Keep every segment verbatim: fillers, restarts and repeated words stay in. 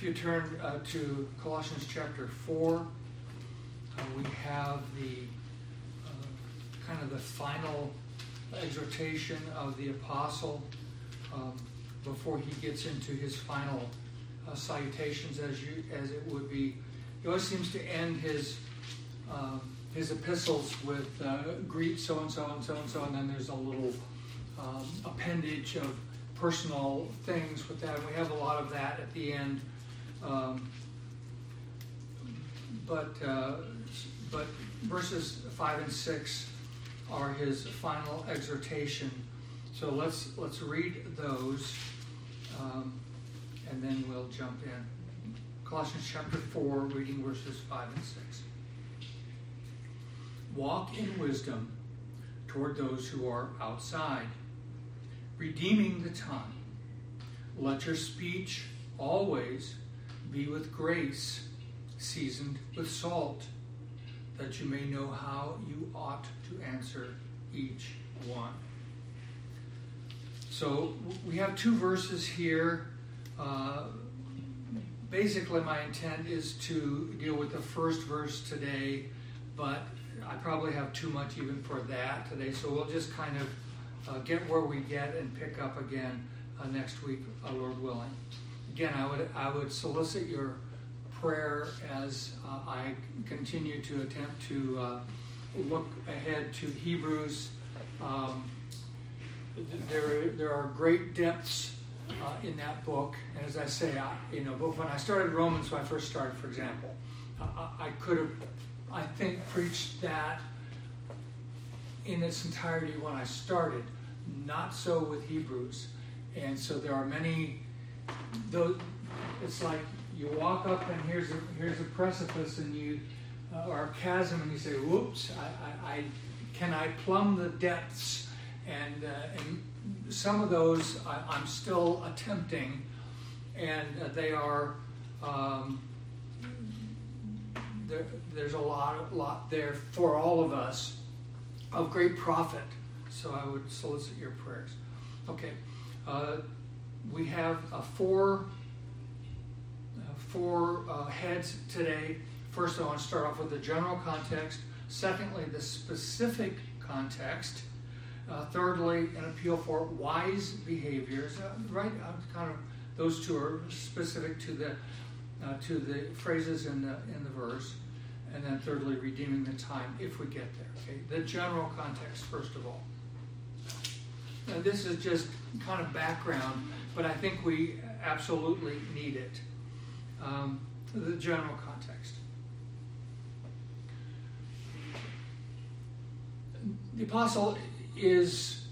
you turn uh, to Colossians chapter four, uh, we have the uh, kind of the final exhortation of the apostle um, before he gets into his final uh, salutations, as you as it would be. He always seems to end his uh, his epistles with uh, greet so and so and so and so, and then there's a little um, appendage of personal things with that. We have a lot of that at the end, um, but uh, but verses five and six are his final exhortation. So let's let's read those, um, and then we'll jump in. Colossians chapter four, reading verses five and six. Walk in wisdom toward those who are outside, redeeming the time. Let your speech always be with grace, seasoned with salt, that you may know how you ought to answer each one. So we have two verses here. Uh, basically, my intent is to deal with the first verse today, but I probably have too much even for that today, so we'll just kind of uh, get where we get and pick up again uh, next week, uh, Lord willing. Again, I would I would solicit your prayer as uh, I continue to attempt to uh, look ahead to Hebrews. Um, there there are great depths uh, in that book, and as I say, I, you know, but when I started Romans, when I first started, for example, uh, I could have, I think, preached that in its entirety when I started. Not so with Hebrews. And so there are many, those, it's like you walk up and here's a, here's a precipice and you, uh, or a chasm, and you say, whoops, I, I, I can I plumb the depths? And, uh, and some of those I, I'm still attempting, and uh, they are, um, there, there's a lot, lot there for all of us of great profit. So I would solicit your prayers. Okay, uh, we have uh, four, uh, four uh, heads today. First, I want to start off with the general context. Secondly, the specific context. Uh, thirdly, an appeal for wise behaviors. Uh, right, uh, kind of those two are specific to the uh, to the phrases in the in the verse. And then thirdly, redeeming the time if we get there. Okay, the general context first of all. Now, this is just kind of background, but I think we absolutely need it. Um, the general context. The apostle is,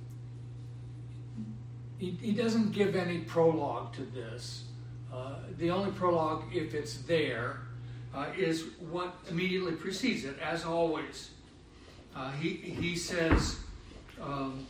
he, he doesn't give any prologue to this. Uh, the only prologue, if it's there, uh, is what immediately precedes it, as always. Uh, he, he says, um,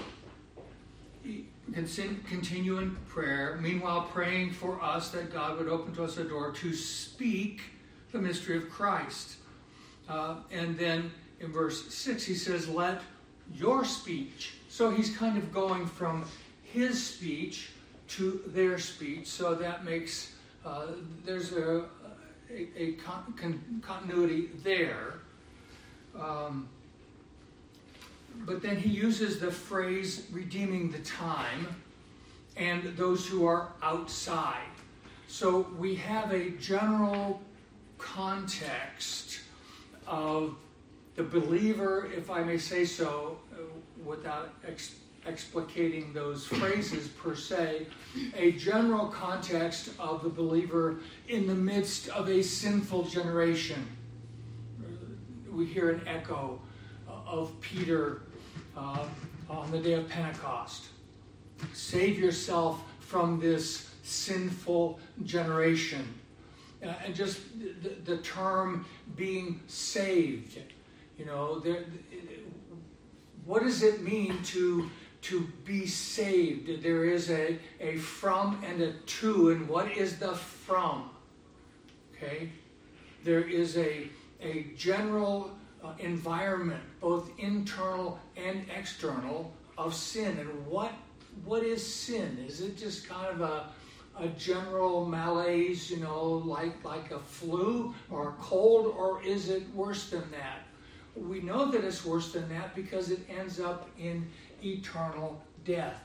continue in prayer, meanwhile praying for us that God would open to us a door to speak the mystery of Christ. Uh, and then in verse six he says, let your speech. So he's kind of going from his speech to their speech. So that makes, uh, there's a, a, a con- con- continuity there. Um, But then he uses the phrase redeeming the time and those who are outside. So we have a general context of the believer, if I may say so, without ex- explicating those phrases per se, a general context of the believer in the midst of a sinful generation. We hear an echo of Peter uh, on the day of Pentecost. Save yourself from this sinful generation. Uh, and just the, the term being saved. You know, there, what does it mean to to be saved? There is a, a from and a to, and what is the from? Okay? There is a, a general uh, environment, both internal and external, of sin. And what what is sin? Is it just kind of a, a general malaise, you know, like, like a flu or a cold, or is it worse than that? We know that it's worse than that because it ends up in eternal death.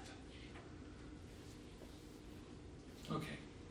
Okay.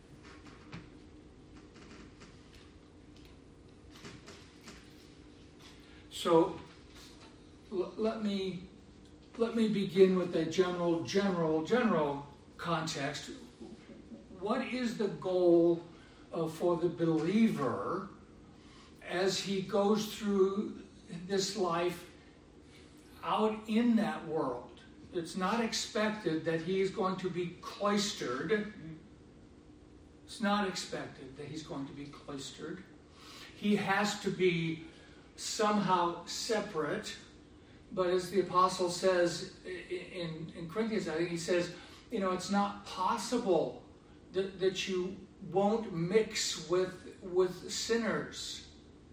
So l- let me let me begin with a general, general, general context. What is the goal uh, for the believer as he goes through this life out in that world? It's not expected that he is going to be cloistered. It's not expected that he's going to be cloistered. He has to be somehow separate. But as the apostle says in, in Corinthians, I think he says, you know, it's not possible that, that you won't mix with, with sinners.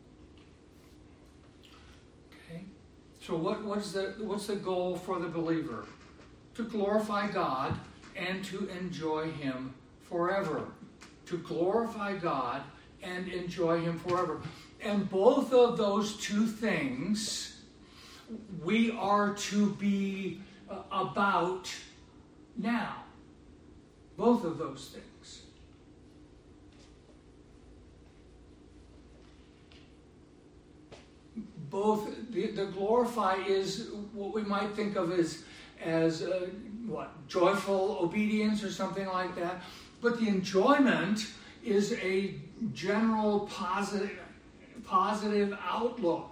Okay? So what, what's the what's the goal for the believer? To glorify God and to enjoy Him forever. To glorify God and enjoy Him forever. And both of those two things we are to be uh, about now. Both of those things. Both, the, the glorify is what we might think of as, as uh, what, joyful obedience or something like that. But the enjoyment is a general positive, positive outlook.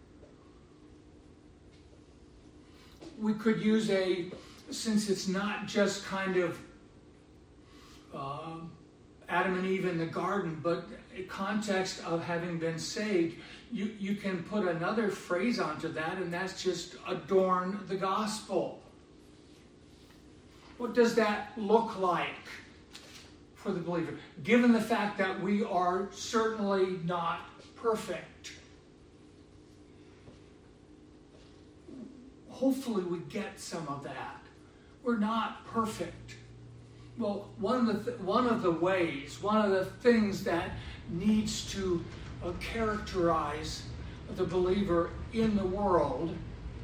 We could use a, since it's not just kind of uh, Adam and Eve in the garden, but a context of having been saved, you, you can put another phrase onto that, and that's just adorn the gospel. What does that look like for the believer? Given the fact that we are certainly not perfect. Hopefully we get some of that. We're not perfect. Well, one of the th- one of the ways, one of the things that needs to uh, characterize the believer in the world,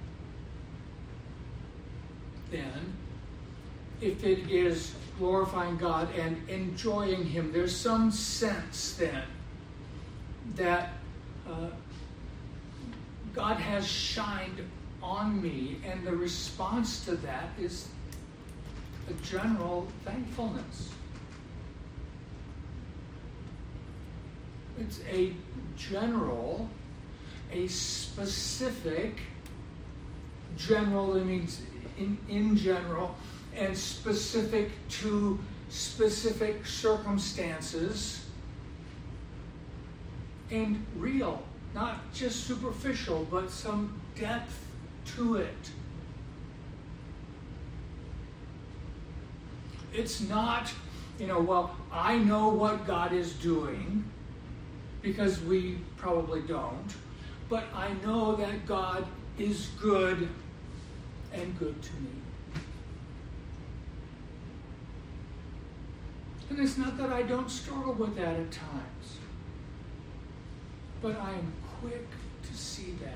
then, if it is glorifying God and enjoying Him, there's some sense then that uh, God has shined on me, and the response to that is a general thankfulness. It's a general, a specific, general, it means in, in general, and specific to specific circumstances, and real, not just superficial, but some depth to it. It's not, you know, well, I know what God is doing, because we probably don't, but I know that God is good and good to me. And it's not that I don't struggle with that at times, but I am quick to see that.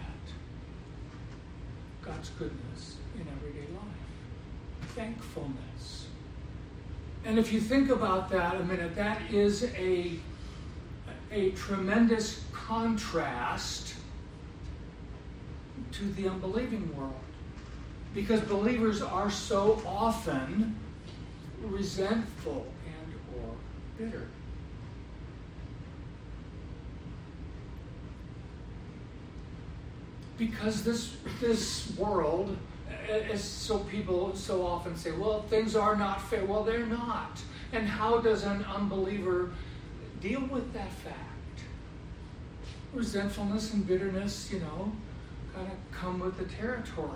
God's goodness in everyday life. Thankfulness. And if you think about that a minute, that is a, a tremendous contrast to the unbelieving world. Because believers are so often resentful and or bitter. Because this this world, as so people so often say, well, things are not fair. Well, they're not. And how does an unbeliever deal with that fact? Resentfulness and bitterness, you know, kind of come with the territory.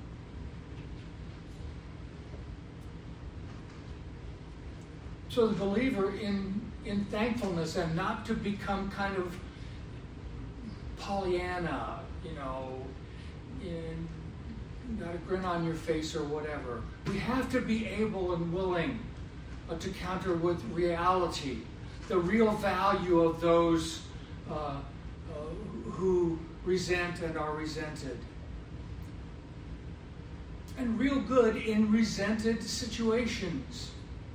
So the believer in, in thankfulness, and not to become kind of Pollyanna, you know, in, got a grin on your face or whatever. We have to be able and willing uh, to counter with reality, the real value of those uh, uh, who resent and are resented. And real good in resented situations.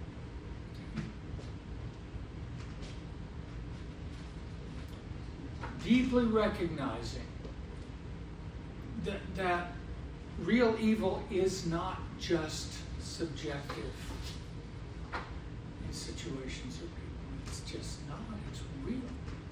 Deeply recognizing that, that real evil is not just subjective in situations of people. It's just not. It's real.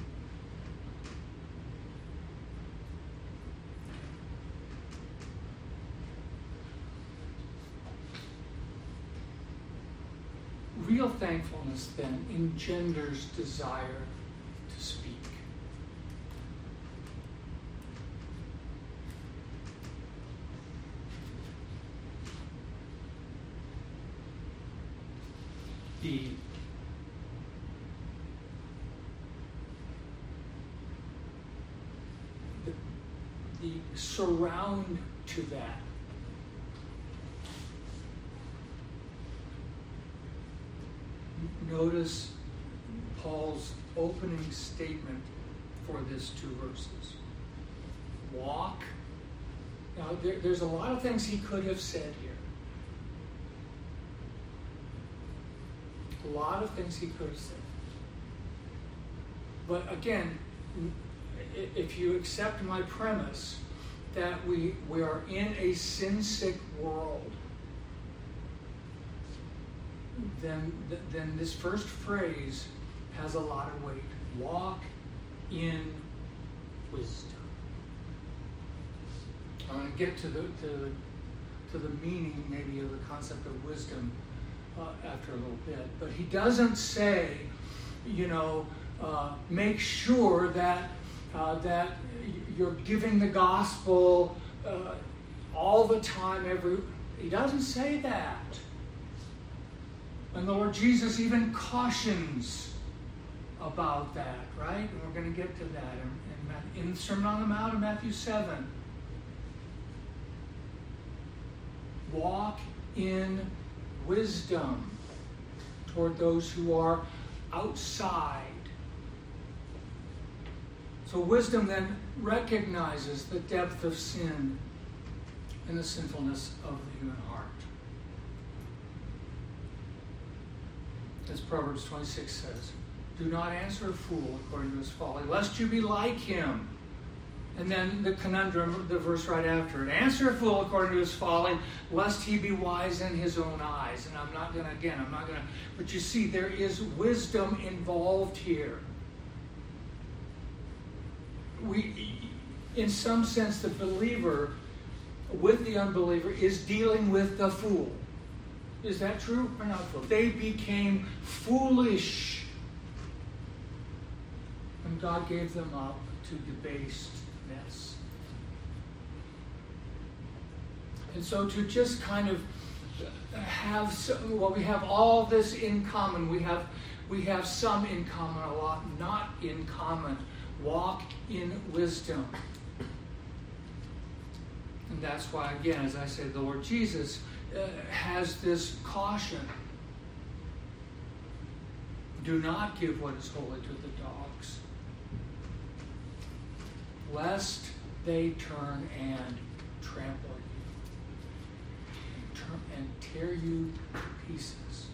Real thankfulness then engenders desire to speak. The The, the surround to that notice Paul's opening statement for this two verses. Walk. Now, there, there's a lot of things he could have said here. A lot of things he could have said. But again, if you accept my premise that we, we are in a sin-sick world, then, then this first phrase has a lot of weight. Walk in wisdom. I'm going to get to the, to, to the meaning maybe of the concept of wisdom uh, after a little bit. But he doesn't say, you know, uh, make sure that, uh, that you're giving the gospel uh, all the time. Every He doesn't say that. And the Lord Jesus even cautions about that, right? And we're going to get to that in, in, in the Sermon on the Mount in Matthew seven. Walk in wisdom toward those who are outside. So wisdom then recognizes the depth of sin and the sinfulness of the human heart. As Proverbs twenty-six says, do not answer a fool according to his folly, lest you be like him. And then the conundrum, the verse right after it, answer a fool according to his folly, lest he be wise in his own eyes. And I'm not going to, again, I'm not going to, but you see, there is wisdom involved here. We, in some sense, the believer with the unbeliever is dealing with the fool. Is that true or not true? They became foolish. And God gave them up to debasedness. And so to just kind of have, some, well, we have all this in common. We have, we have some in common, a lot not in common. Walk in wisdom. And that's why, again, as I said, the Lord Jesus uh, has this caution. Do not give what is holy to the dogs, lest they turn and trample you and, turn, and tear you to pieces.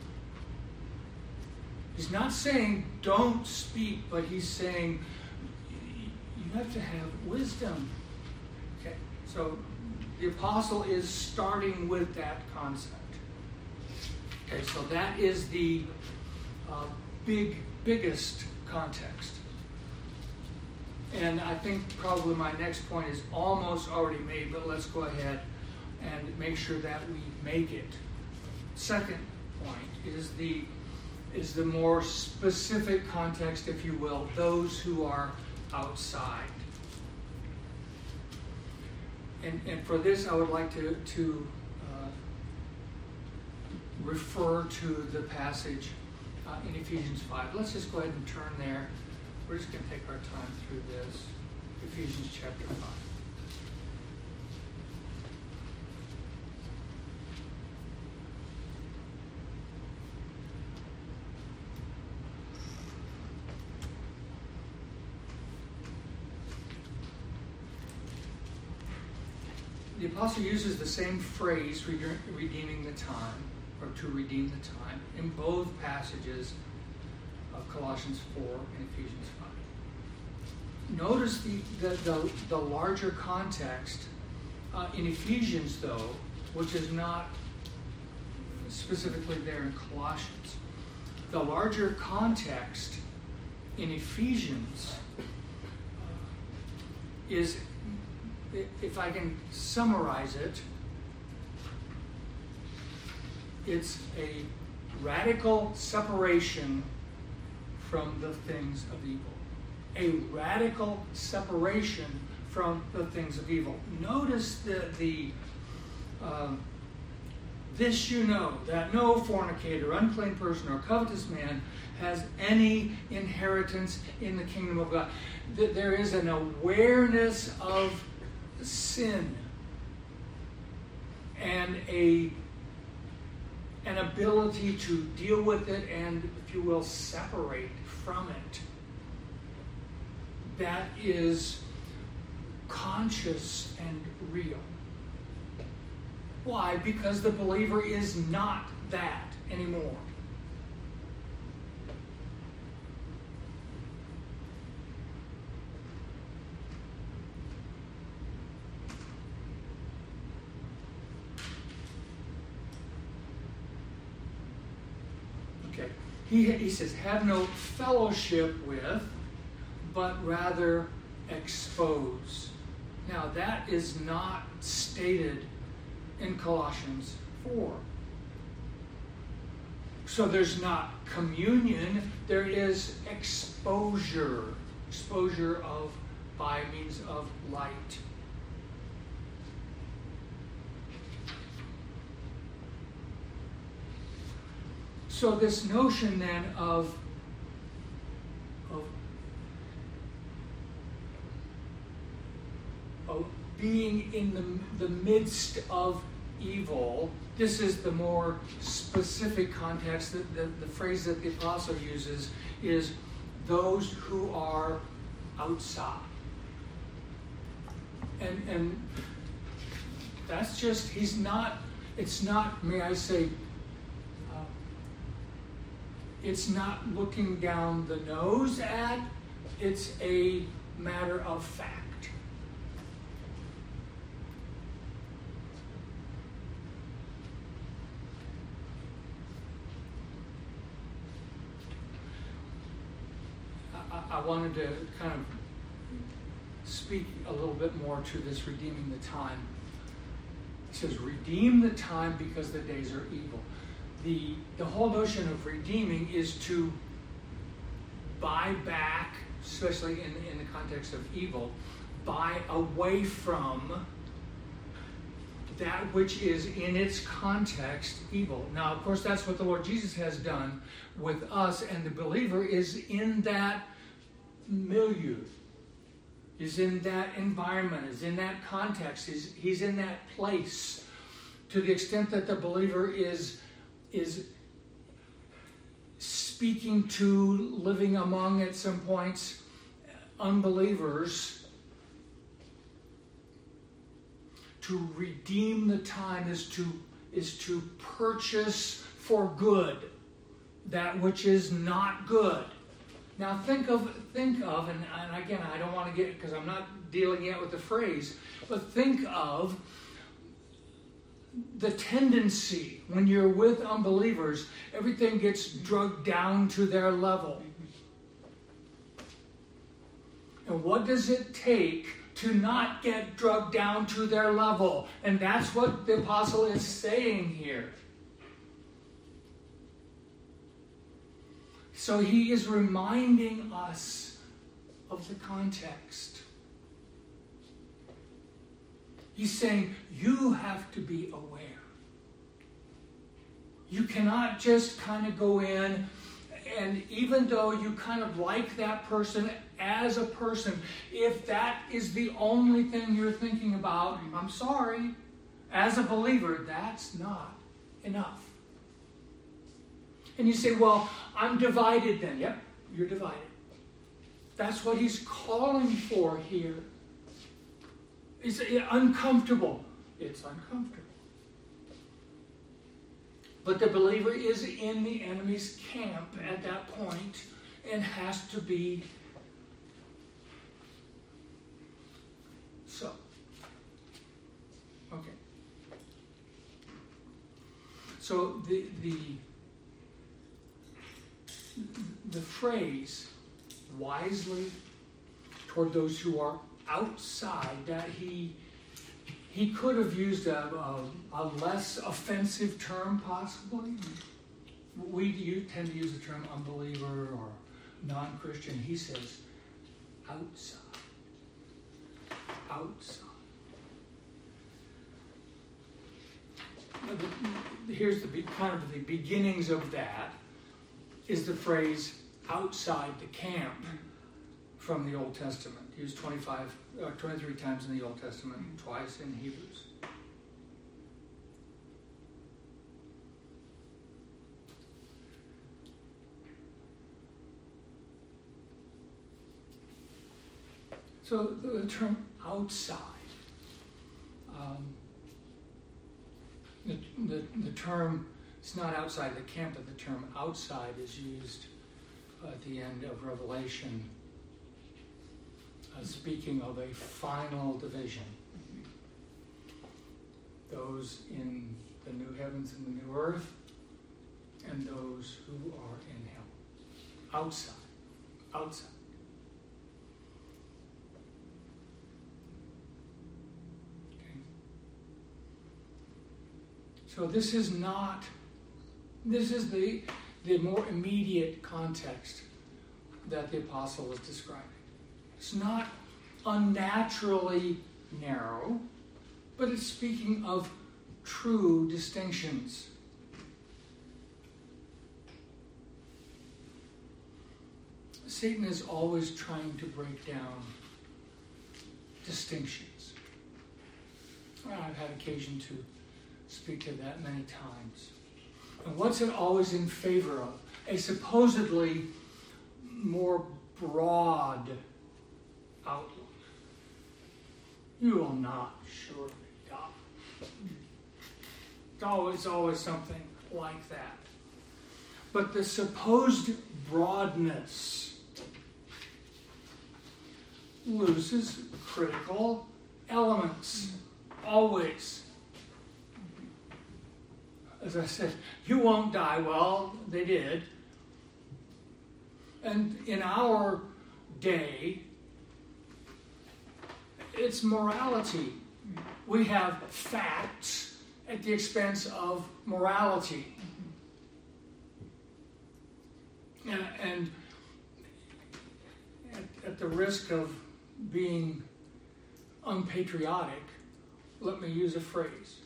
He's not saying don't speak, but he's saying you have to have wisdom. Okay, so the apostle is starting with that concept. Okay, so that is the uh, big, biggest context. And I think probably my next point is almost already made, but let's go ahead and make sure that we make it. Second point is the is the more specific context, if you will, those who are outside. And, and for this, I would like to, to uh, refer to the passage uh, in Ephesians five. Let's just go ahead and turn there. We're just going to take our time through this. Ephesians chapter five. apostle uses the same phrase, redeeming the time, or to redeem the time, in both passages of Colossians four and Ephesians five. Notice the, the, the, the larger context uh, in Ephesians, though, which is not specifically there in Colossians. The larger context in Ephesians is, if I can summarize it, it's a radical separation from the things of evil. A radical separation from the things of evil. Notice the, the um, this you know, that no fornicator, unclean person, or covetous man has any inheritance in the kingdom of God. That there is an awareness of sin and a an ability to deal with it and, if you will, separate from it. That is conscious and real. Why? Because the believer is not that anymore. Okay. He, he says, have no fellowship with, but rather expose. Now, that is not stated in Colossians four. So there's not communion, there is exposure. Exposure of by means of light. So this notion then of, of, of being in the, the midst of evil, this is the more specific context. The, the, the phrase that the apostle uses is those who are outside. And, and that's just, he's not, it's not, may I say, uh, it's not looking down the nose at, it's a matter of fact. I wanted to kind of speak a little bit more to this redeeming the time. It says, redeem the time because the days are evil. The, the whole notion of redeeming is to buy back, especially in, in the context of evil, buy away from that which is in its context evil. Now, of course, that's what the Lord Jesus has done with us, and the believer is in that milieu, is in that environment, is in that context, is he's in that place. To the extent that the believer is is speaking to, living among at some points, unbelievers, to redeem the time is to is to purchase for good that which is not good. Now think of, think of, and, and again, I don't want to get, because I'm not dealing yet with the phrase, but think of the tendency when you're with unbelievers, everything gets drugged down to their level. And what does it take to not get drugged down to their level? And that's what the apostle is saying here. So he is reminding us of the context. He's saying, you have to be aware. You cannot just kind of go in, and even though you kind of like that person as a person, if that is the only thing you're thinking about, I'm sorry, as a believer, that's not enough. And you say, well, I'm divided then. Yep, you're divided. That's what he's calling for here. It's uncomfortable. it's uncomfortable. But the believer is in the enemy's camp at that point and has to be so. Okay. So the the the phrase wisely toward those who are outside, that he he could have used a, a, a less offensive term possibly. We you tend to use the term unbeliever or non-Christian. He says outside. Outside. Here's the kind of the beginnings of that is the phrase outside the camp from the Old Testament. Used twenty-five, uh, twenty-three times in the Old Testament, twice in Hebrews. So the term outside, um, the, the, the term, it's not outside the camp, but the term outside is used at the end of Revelation, uh, speaking of a final division. Those in the new heavens and the new earth, and those who are in hell. Outside. Outside. Okay. So this is not, this is the the more immediate context that the apostle is describing. It's not unnaturally narrow, but it's speaking of true distinctions. Satan is always trying to break down distinctions. I've had occasion to speak to that many times. And what's it always in favor of? A supposedly more broad outlook. You will not surely die. It's always, always something like that. But the supposed broadness loses critical elements. Always. As I said, you won't die. Well, they did. And in our day, it's morality. We have facts at the expense of morality. And, and at, at the risk of being unpatriotic, let me use a phrase.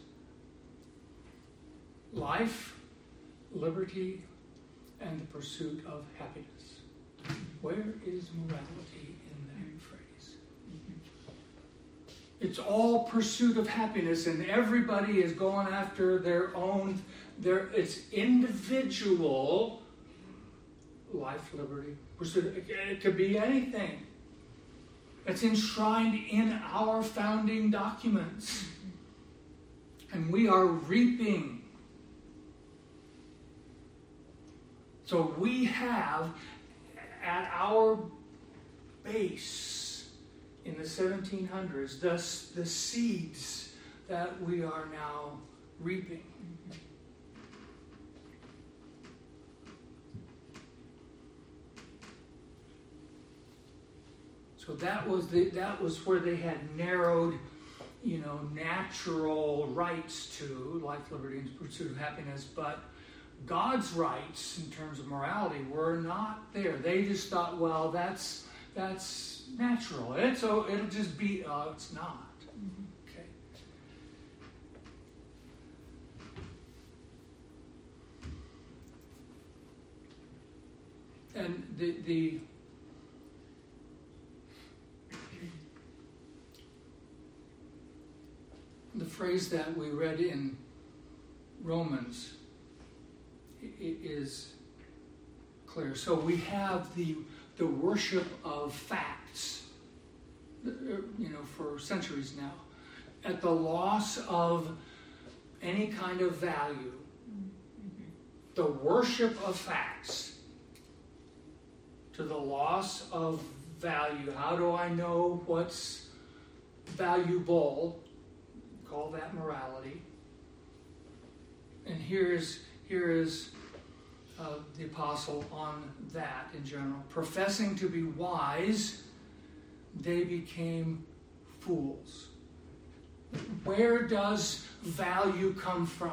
Life, liberty, and the pursuit of happiness. Where is morality in that phrase? It's all pursuit of happiness, and everybody is going after their own, their it's individual life, liberty, pursuit. It could be anything. It's enshrined in our founding documents. And we are reaping. So we have at our base in the seventeen hundreds the, the seeds that we are now reaping. So that was the that was where they had narrowed, you know, natural rights to life, liberty, and pursuit of happiness, but God's rights in terms of morality were not there. They just thought, well, that's that's natural. It's so it'll just be. Uh, it's not. Okay. And the the the phrase that we read in Romans is clear. So we have the the worship of facts, you know, for centuries now. at the loss of any kind of value, the worship of facts, to the loss of value. How do I know what's valuable? Call that morality. And here's here is uh, the apostle on that in general. Professing to be wise, they became fools. Where does value come from?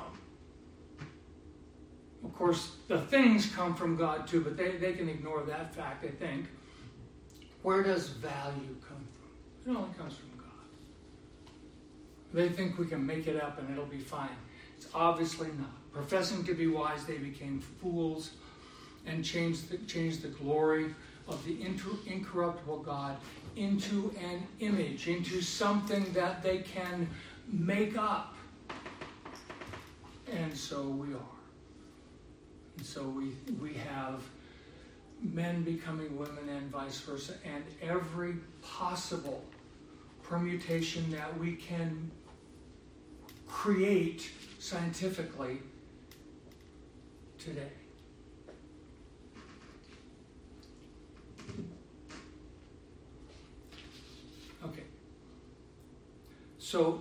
Of course, the things come from God too, but they, they can ignore that fact, I think. Where does value come from? It only comes from God. They think we can make it up and it'll be fine. It's obviously not. Professing to be wise, they became fools and changed the, changed the glory of the inter- incorruptible God into an image, into something that they can make up. And so we are. And so we we have men becoming women and vice versa, and every possible permutation that we can create scientifically today. Okay. So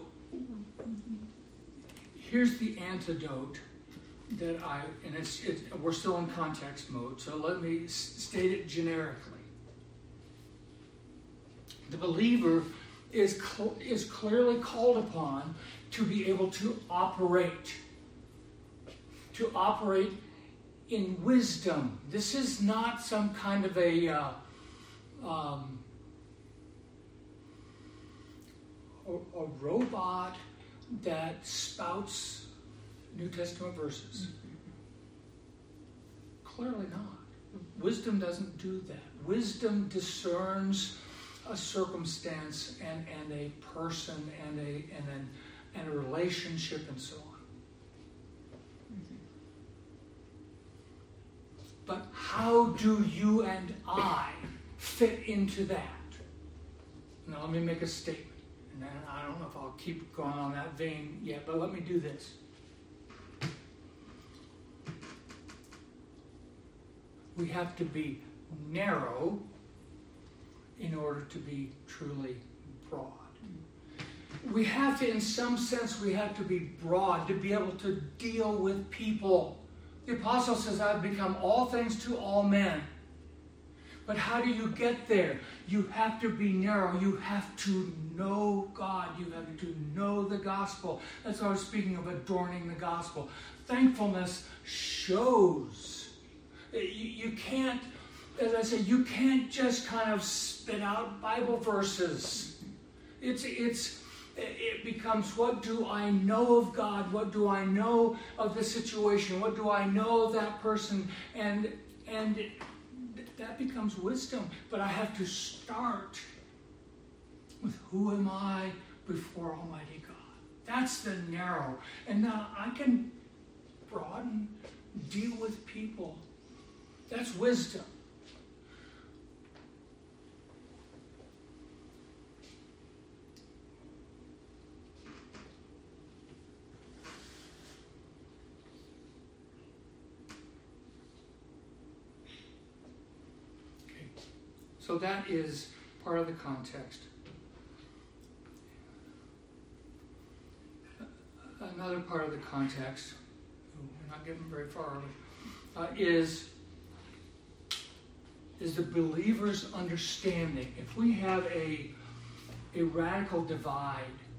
here's the antidote that I, and it's, it's we're still in context mode, so let me s- state it generically. The believer is cl- is clearly called upon to be able to operate, to operate in wisdom. This is not some kind of a uh, um, a, a robot that spouts New Testament verses. Clearly not. Wisdom doesn't do that. Wisdom discerns a circumstance and, and a person and a and an, and a relationship and so on. Mm-hmm. But how do you and I fit into that? Now let me make a statement. And then I don't know if I'll keep going on that vein yet, but let me do this. We have to be narrow in order to be truly broad. We have to, in some sense, we have to be broad to be able to deal with people. The apostle says, I've become all things to all men. But how do you get there? You have to be narrow. You have to know God. You have to know the gospel. That's why I was speaking of adorning the gospel. Thankfulness shows. You, you can't, as I say, you can't just kind of spit out Bible verses. It's, it's, it becomes, what do I know of God? What do I know of the situation? What do I know of that person? And, and that becomes wisdom. But I have to start with, who am I before Almighty God? That's the narrow. And now I can broaden, deal with people. That's wisdom. Okay. So that is part of the context. Another part of the context, we're not getting very far, uh, is is the believer's understanding. If we have a, a radical divide,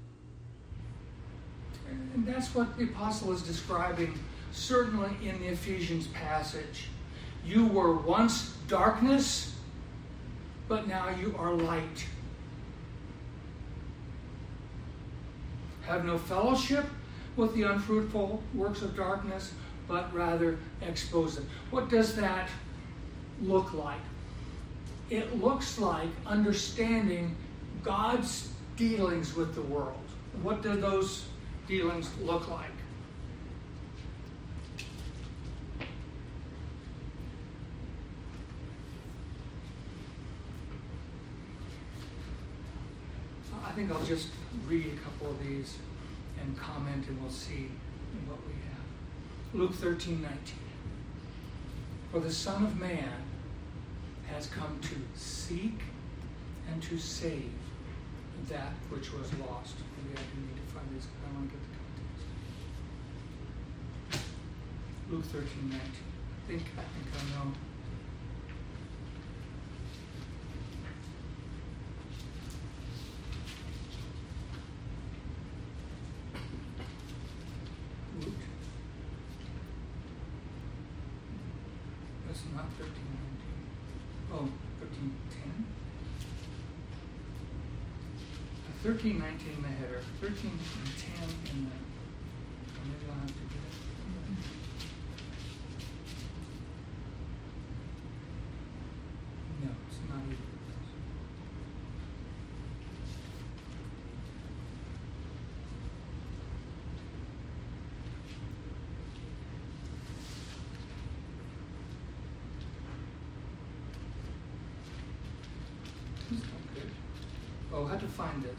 and that's what the apostle is describing, certainly in the Ephesians passage. You were once darkness, but now you are light. Have no fellowship with the unfruitful works of darkness, but rather expose them. What does that look like? It looks like understanding God's dealings with the world. What do those dealings look like? I think I'll just read a couple of these and comment, and we'll see what we have. Luke thirteen nineteen. For the Son of Man has come to seek and to save that which was lost. Maybe I do need to find this, I want to get the context. Luke thirteen nineteen. I think, I think I know. Luke. That's not thirteen nineteen. Oh, thirteen ten. thirteen nineteen in the header, thirteen ten in the, oh, maybe I'll have to get it. No, it's not either. That's not good. Oh, I had to find this.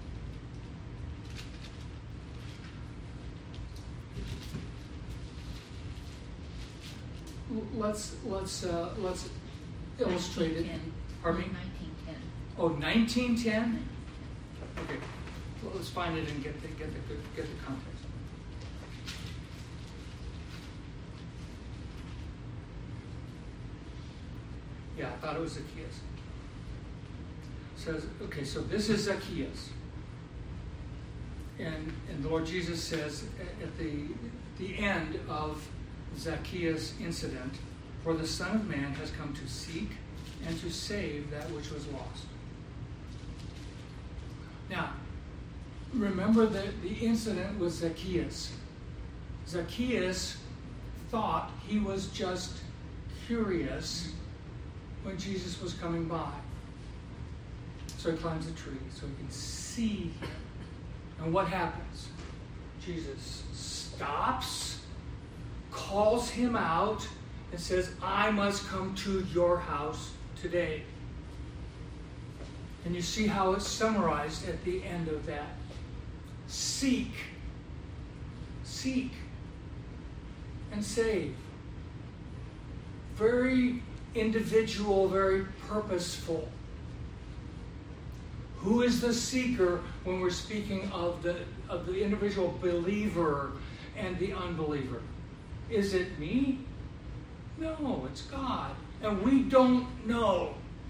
Let's let's uh, let's illustrate it. Pardon me? nineteen ten. Oh, nineteen ten. Okay. Well, let's find it and get the get the get the context. Yeah, I thought it was Zacchaeus. Says, okay, so this is Zacchaeus. And, and the Lord Jesus says at the, the end of Zacchaeus' incident, for the Son of Man has come to seek and to save that which was lost. Now, remember the, the incident with Zacchaeus. Zacchaeus thought he was just curious when Jesus was coming by. So he climbs a tree so he can see him. And what happens? Jesus stops, calls him out, and says, I must come to your house today. And you see how it's summarized at the end of that. Seek, seek, and save. Very individual, very purposeful. Who is the seeker when we're speaking of the of the individual believer and the unbeliever? Is it me? No, it's God. And we don't know.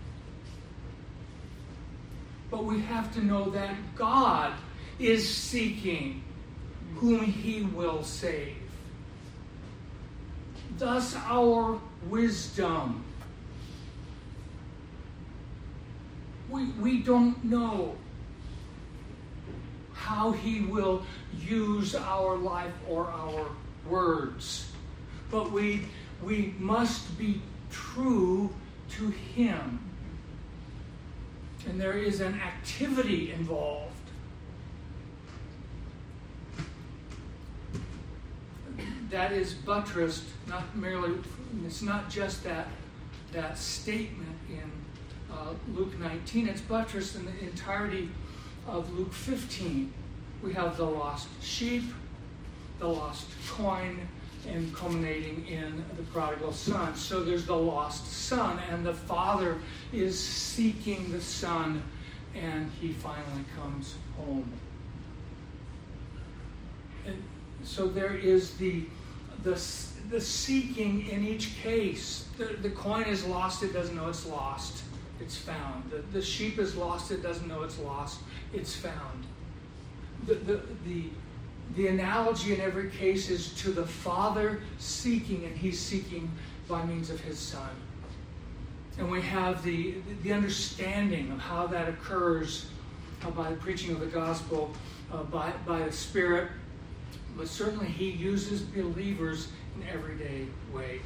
But we have to know that God is seeking whom He will save. Thus our wisdom. We, we don't know how He will use our life or our words. But we, we must be true to Him. And there is an activity involved. That is buttressed, not merely, it's not just that, that statement in uh, Luke nineteen, it's buttressed in the entirety of Luke fifteen. We have the lost sheep, the lost coin, and culminating in the prodigal son. So there's the lost son, and the father is seeking the son, and he finally comes home. And so there is the the, the seeking in each case. The, the coin is lost, it doesn't know it's lost. It's found. The, the sheep is lost, it doesn't know it's lost. It's found. The, the, the, the analogy in every case is to the Father seeking, and He's seeking by means of His Son. And we have the, the understanding of how that occurs uh, by the preaching of the gospel, uh, by, by the Spirit. But certainly He uses believers in everyday ways.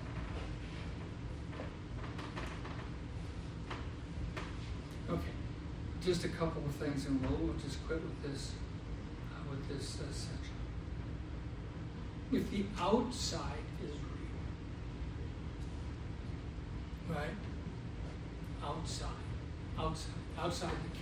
Okay. just a couple of things, and we'll, we'll just quit with this, uh, with this uh, section. If the outside is real, right? Outside, outside, outside the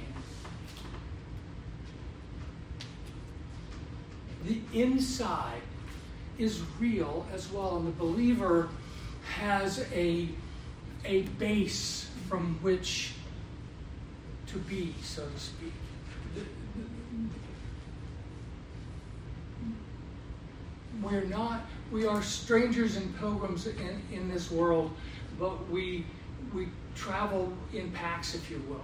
camp. The inside is real as well, and the believer has a, a base from which to be, so to speak. We're not, we are strangers and pilgrims in, in this world, but we we travel in packs, if you will.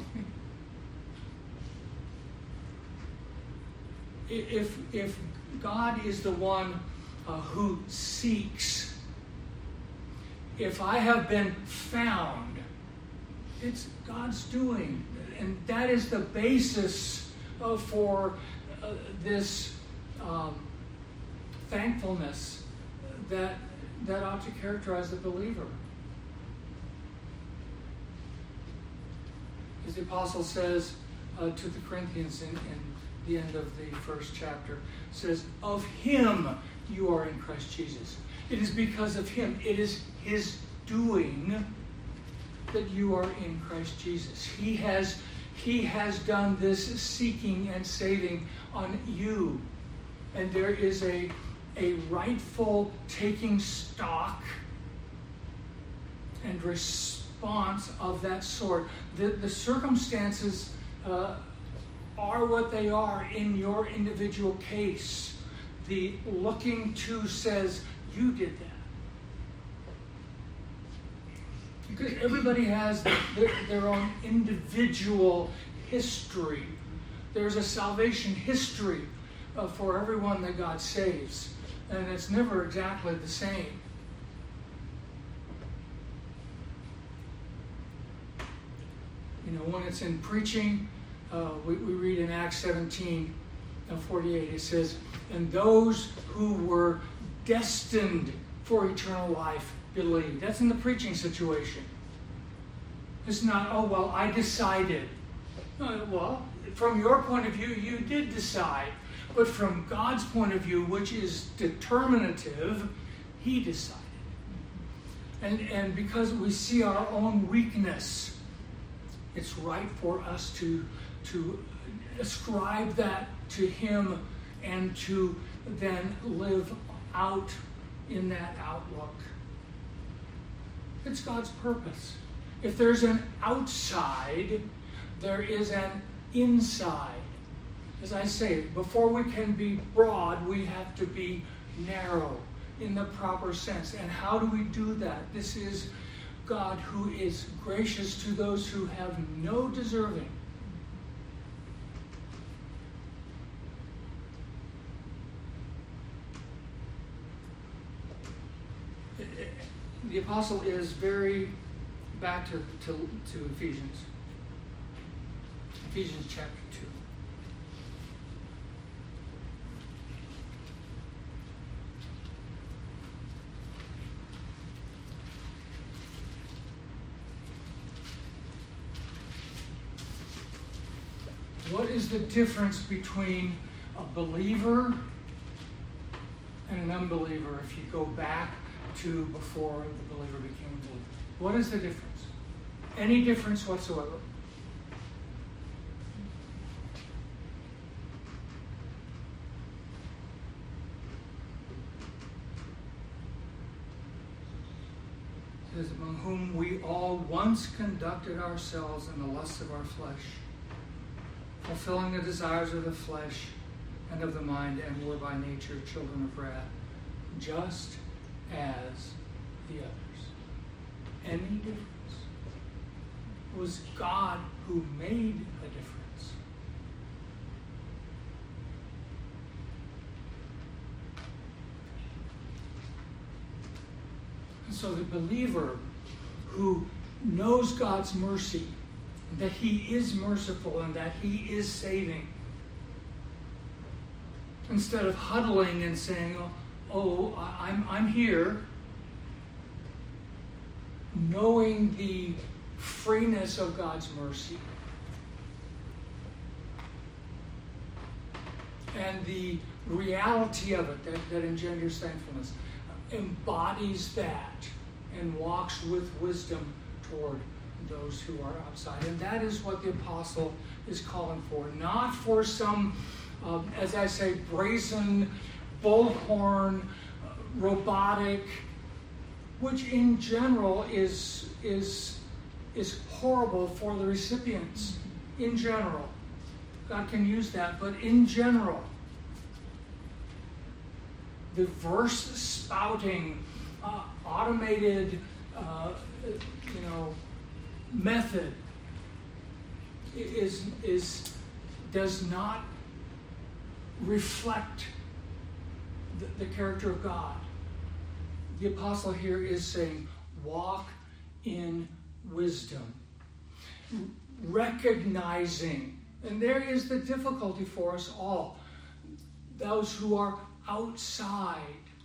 If if God is the one uh, who seeks, if I have been found, it's God's doing, and that is the basis uh, for uh, this um, thankfulness that that ought to characterize the believer. As the apostle says uh, to the Corinthians in, in the end of the first chapter, says, of him you are in Christ Jesus. It is because of him. It is his doing that you are in Christ Jesus. He has, he has done this seeking and saving on you. And there is a, a rightful taking stock and response of that sort. The, the circumstances uh, are what they are in your individual case. The looking to says, you did that. Because everybody has their, their own individual history. There's a salvation history uh, for everyone that God saves. And it's never exactly the same. You know, when it's in preaching, uh, we, we read in Acts seventeen, forty-eight, it says, and those who were destined for eternal life believed. That's in the preaching situation. It's not, oh, well, I decided. Uh, well, from your point of view, you did decide. But from God's point of view, which is determinative, he decided. And, and because we see our own weakness, it's right for us to, to ascribe that to him and to then live out in that outlook. It's God's purpose. If there's an outside, there is an inside. As I say, before we can be broad, we have to be narrow in the proper sense. And how do we do that? This is God who is gracious to those who have no deserving. The apostle is very back to, to, to Ephesians. Ephesians chapter two. What is the difference between a believer and an unbeliever if you go back to before the believer became a believer? What is the difference? Any difference whatsoever? It says, among whom we all once conducted ourselves in the lusts of our flesh, fulfilling the desires of the flesh and of the mind, and were by nature children of wrath, just as the others. Any difference? It was God who made a difference. And so the believer who knows God's mercy, that he is merciful and that he is saving, instead of huddling and saying, oh, oh I'm, I'm here, knowing the freeness of God's mercy, and the reality of it that, that engenders thankfulness embodies that and walks with wisdom toward those who are outside. And that is what the apostle is calling for. Not for some, uh, as I say, brazen, bullhorn, uh, robotic, which in general is, is, is horrible for the recipients. In general. God can use that, but in general, the verse spouting, uh, automated, uh, you know, method is is does not reflect the, the character of God. The apostle here is saying, walk in wisdom, recognizing, and there is the difficulty for us all, those who are outside.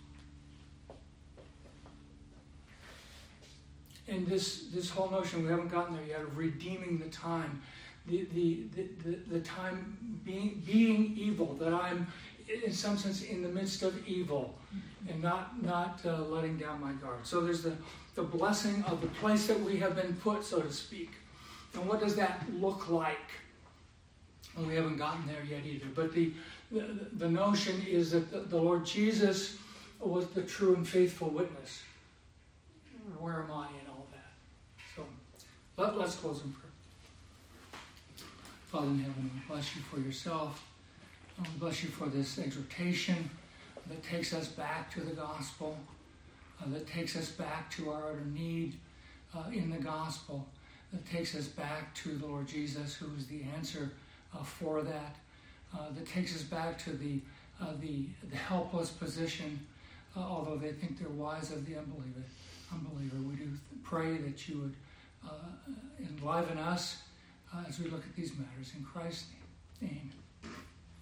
And this, this whole notion, we haven't gotten there yet, of redeeming the time. The, the, the, the, the time being, being evil, that I'm, in some sense, in the midst of evil, and not, not uh, letting down my guard. So there's the, the blessing of the place that we have been put, so to speak. And what does that look like? Well, we haven't gotten there yet either. But the, the, the notion is that the, the Lord Jesus was the true and faithful witness. Where am I in all that? So let, let's close in prayer. Father in heaven, we bless you for yourself. And we bless you for this exhortation that takes us back to the gospel, uh, that takes us back to our utter need uh, in the gospel, that takes us back to the Lord Jesus, who is the answer uh, for that, uh, that takes us back to the uh, the, the helpless position, uh, although they think they're wise, of the unbeliever. Unbeliever, we do pray that you would uh, enliven us uh, as we look at these matters. In Christ's name, amen.